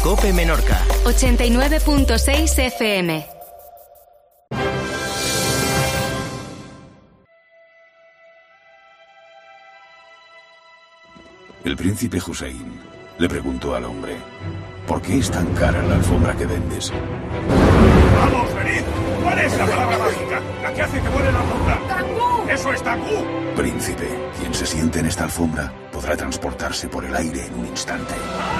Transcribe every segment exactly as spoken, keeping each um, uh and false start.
COPE Menorca. ochenta y nueve punto seis F M. El príncipe Hussein le preguntó al hombre: ¿por qué es tan cara la alfombra que vendes? ¡Vamos, venid! ¿Cuál es la palabra mágica? La que hace que vuele la alfombra. ¡Tangú! ¡Eso es Tangú! Príncipe, quien se siente en esta alfombra podrà transportarse por el aire en un instante.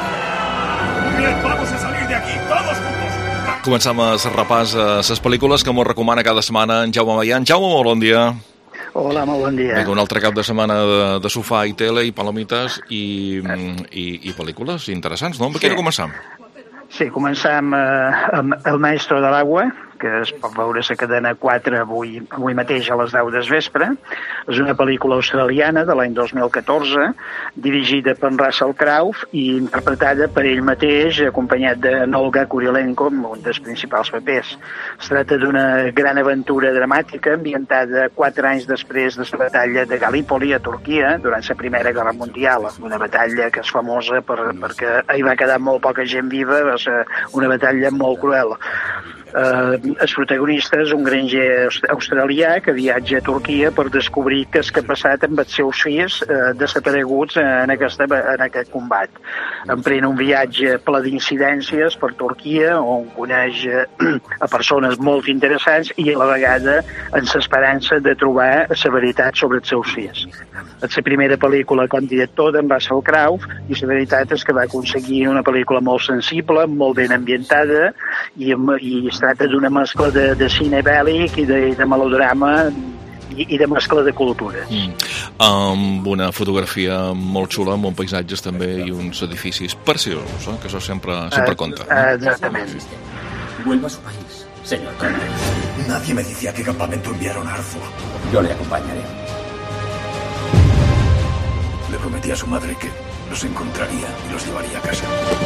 Muy bien, vamos a salir de aquí, todos juntos. Comencem el repàs a les pel·lícules que ens recomana cada setmana en Jaume Maian. Jaume, molt bon dia. Hola, molt bon dia. Vinga, un altre cap de setmana de, de sofà i tele i palomites i, i, i pel·lícules interessants, no? Amb sí. Quina començam? Sí, començam eh, amb El maestro de l'agua, que es pot veure a la cadena quatre avui, avui mateix a les deu del vespre. És una pel·lícula australiana de l'any dos mil catorze, dirigida per Russell Crowe i interpretada per ell mateix, acompanyat de Olga Kurylenko, un dels principals papers. Es tracta d'una gran aventura dramàtica ambientada quatre anys després de la batalla de Gallipoli a Turquia durant la Primera Guerra Mundial, una batalla que és famosa per, perquè hi va quedar molt poca gent viva, va ser una batalla molt cruel. Uh, el protagonista és un granger australià que viatja a Turquia per descobrir què és que ha passat amb els seus fills uh, desapareguts en, aquesta, en aquest combat. Emprèn un viatge ple d'incidències per Turquia, on coneix uh, a persones molt interessants i a la vegada amb l'esperança de trobar la veritat sobre els seus fills. És la primera pel·lícula com a director d'en Russell Crowe i la veritat és que va aconseguir una pel·lícula molt sensible, molt ben ambientada i, i es tracta d'una mescla de, de cine bèl·lic i de, de melodrama i, i de mescla de cultures. Mm. Amb una fotografia molt xula, amb uns paisatges també i uns edificis preciosos, eh? Que això sempre, sempre uh, compta. Uh, exactament. Vuelva a su país, señor Conrad. Nadie me dice a qué campamento enviaron a Arthur. Yo le acompañaré. Le prometí a su madre que los encontraría y los llevaría a casa.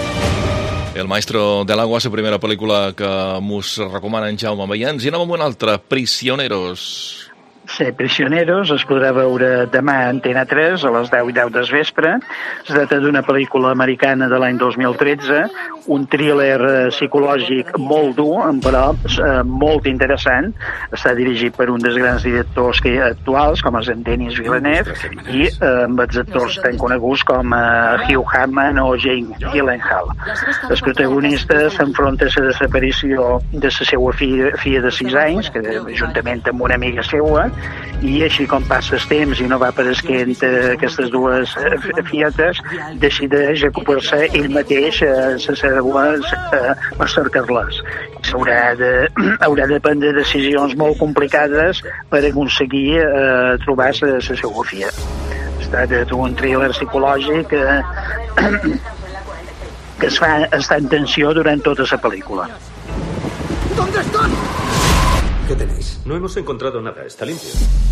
El maestro de l'agua és la primera pel·lícula que mos recomana en Jaume Maian. I anem amb una altra, Prisioneros. Sí, Prisioneros es podrà veure demà a Antena tres a les deu i deu del vespre. Es tracta d'una pel·lícula americana de l'any dos mil tretze, un thriller eh, psicològic molt dur, però eh, molt interessant. Està dirigit per un dels grans directors que, actuals, com és en Denis Villeneuve, i eh, amb els actors tan coneguts com eh, Hugh Jackman o Jake Gyllenhaal. El protagonista s'enfronta a la desaparició de la seva filla, filla de sis anys, que juntament amb una amiga seva, i així com passa el temps i no va apareixent eh, aquestes dues eh, filletes, decideix ocupar-se ell mateix eh, sense eh, per cercar-les. S'haurà de, haurà de prendre decisions molt complicades per aconseguir eh, trobar la seva filla. Es tracta d'un thriller psicològic eh, que es fa estar en tensió durant tota la pel·lícula. ¿Dónde están? ¿Qué tenéis? No hemos encontrado nada, está limpio.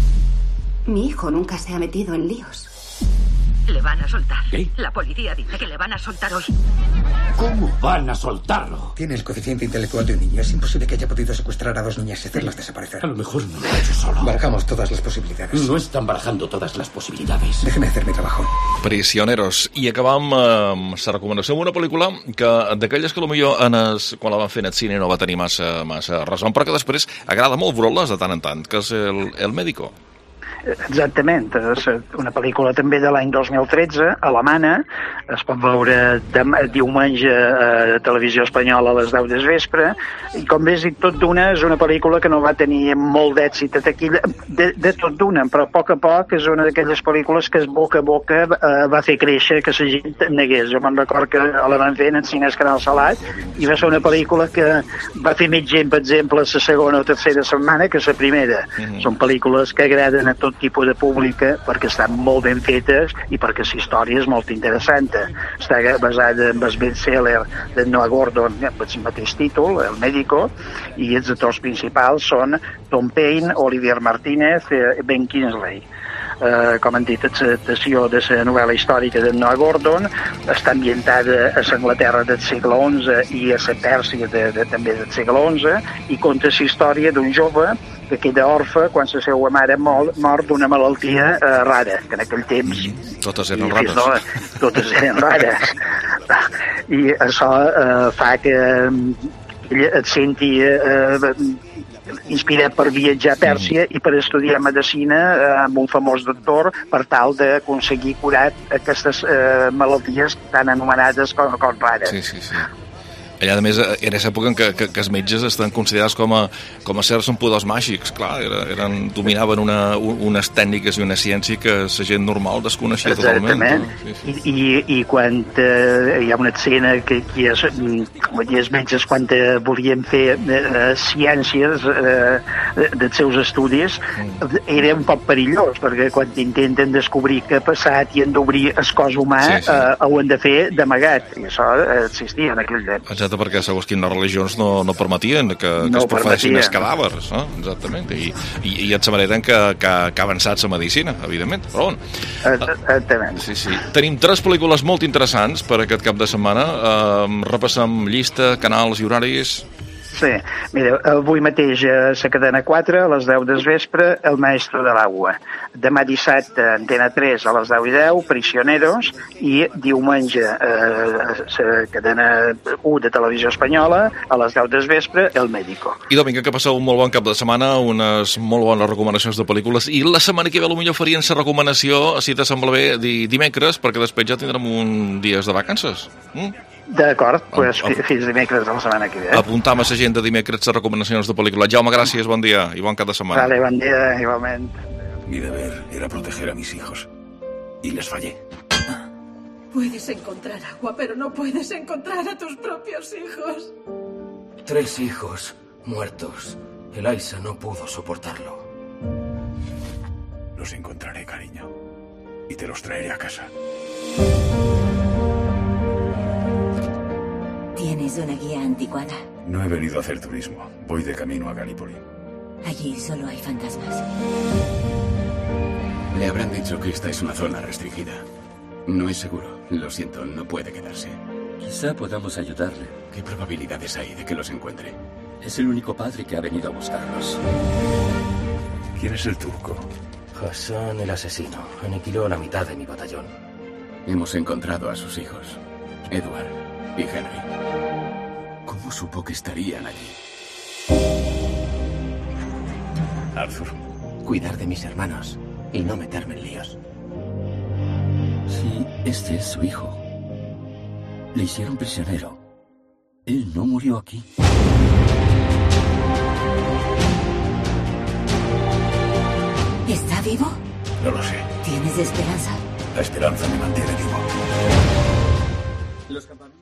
Mi hijo nunca se ha metido en líos. Le van a soltar. ¿Qué? La policía dice que le van a soltar hoy. ¿Cómo van a soltarlo? Tiene el coeficiente intelectual de un niño. Es imposible que haya podido secuestrar a dos niñas y hacerlas desaparecer. A lo mejor no lo ha hecho solo. Barajamos todas las posibilidades. No están barajando todas las posibilidades. Déjeme hacer mi trabajo. Prisioneros. I acabam amb la recomanació d'una pel·lícula que d'aquelles que potser en es, quan la van fer en el cine no va tenir massa, massa raó, però que després agrada molt veure-les de tant en tant, que és el, el Médico. Exactament, és una pel·lícula també de l'any dos mil tretze, alemana, es pot veure demà, diumenge a Televisió Espanyola a les deu del vespre, i com bé has dit, tot d'una és una pel·lícula que no va tenir molt d'èxit a taquilla, de, de tot d'una, però a poc a poc és una d'aquelles pel·lícules que es boca a boca eh, va fer créixer que la gent negués. Jo me'n record que la van fer en el Cines Canal Salat i va ser una pel·lícula que va fer més gent, per exemple, la segona o tercera setmana que la primera. Mm-hmm. Són pel·lícules que agraden a tot tipus de pública perquè estan molt ben fetes i perquè la història és molt interessant. Està basada en el best-seller de Noah Gordon amb el mateix títol, El Médico, i els actors principals són Tom Payne, Olivier Martínez i Ben Kingsley. Uh, com han dit, l'adaptació de la novel·la històrica de Noah Gordon està ambientada a l'Anglaterra del segle onze i a la Pèrsia de, de, també del segle onze i conta la història d'un jove que queda orfe quan la seva mare mor, mor d'una malaltia uh, rara, que en aquell temps... Totes eren rares. No, totes eren rares. I això eh, fa que ell et senti eh, inspirat per viatjar a Pèrsia i per estudiar medicina eh, amb un famós doctor per tal d'aconseguir curar aquestes eh, malalties tan anomenades com, com rares. Sí, sí, sí. Allà, a més, era aquesta època en què, que, que els metges estan considerats com a, com a certs poders màgics, clar, era, eren, dominaven una, unes tècniques i una ciència que la gent normal desconeixia totalment. Sí, sí. I, i, I quan eh, hi ha una escena que, que és, com els metges, quan eh, volien fer eh, ciències eh, dels seus estudis, mm. era un poc perillós, perquè quan intenten descobrir què ha passat i han d'obrir el cos humà, sí, sí. Eh, ho han de fer d'amagat, i això existia en aquell temps. Exacte, perquè segons quines religions no, no permetien que, que no es professin els cadàvers, no? Exactament, i, i, i et manera que, que, que ha avançat la medicina, evidentment, però bon. Exactament. Sí, sí. Tenim tres pel·lícules molt interessants per aquest cap de setmana, uh, repassem llista, canals i horaris. Sí, mira, avui mateix a la cadena quatre, a les deu del vespre, El maestro de l'agua. Demà dissabte, Antena tres, a les deu i deu, Prisioneros, i diumenge, a la cadena u de Televisió Espanyola, a les deu del vespre, El médico. I Domingo, que passeu un molt bon cap de setmana, unes molt bones recomanacions de pel·lícules, i la setmana que ve potser farien la recomanació, si t'assembla bé, dimecres, perquè després ja tindrem un dies de vacances. Mm? D'acord, pues, fins dimecres de la setmana que ve. Apuntam a l'agenda dimecres les recomanacions de pel·lícules. Jaume, gràcies, bon dia i bon cap de setmana. Vale, bon dia, igualment. Mi deber era proteger a mis hijos. Y les fallé. Puedes encontrar agua, pero no puedes encontrar a tus propios hijos. Tres hijos muertos. Eliza no pudo soportarlo. Los encontraré, cariño. Y te los traeré a casa. ¿Tienes una guía anticuada? No he venido a hacer turismo. Voy de camino a Galípoli. Allí solo hay fantasmas. Le habrán dicho que esta es una zona restringida. No es seguro. Lo siento, no puede quedarse. Quizá podamos ayudarle. ¿Qué probabilidades hay de que los encuentre? Es el único padre que ha venido a buscarlos. ¿Quién es el turco? Hassan, el asesino. Aniquiló la mitad de mi batallón. Hemos encontrado a sus hijos, Edward y Henry. ¿Cómo supo que estarían allí? Arthur. Cuidar de mis hermanos y no meterme en líos. Si este es su hijo, le hicieron prisionero. Él no murió aquí. ¿Está vivo? No lo sé. ¿Tienes esperanza? La esperanza me mantiene vivo. Los campamentos.